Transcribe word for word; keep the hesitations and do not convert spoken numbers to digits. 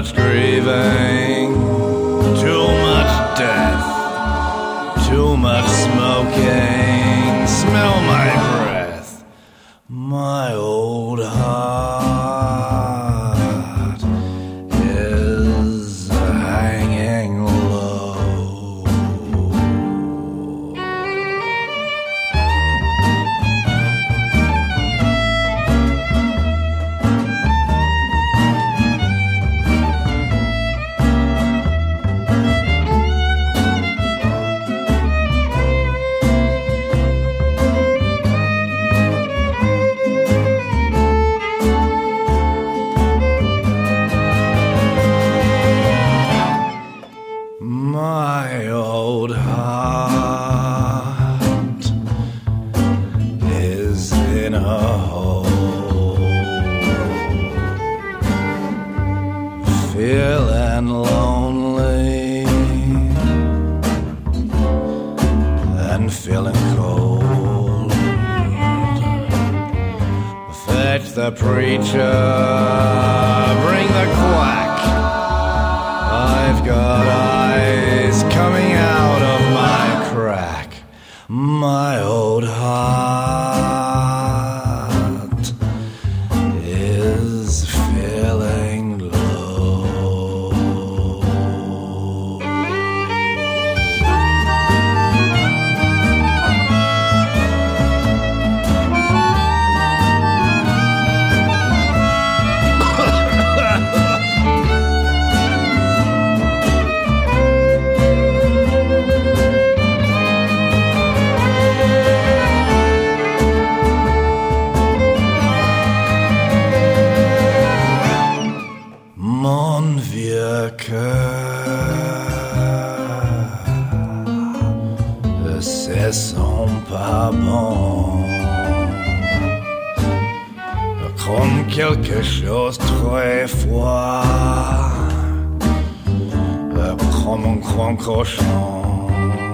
much grieving, too much death, too much smoking. Smell my breath, my old heart is hanging low. My old heart is in a hole, feeling lonely and feeling cold. Fetch the preacher, bring the quack. I've got eyes coming out of my crack. My old heart is feeling low. Mon vieux cœur, c'est son pas bon, comme quelque chose très froid, comme un grand cochon.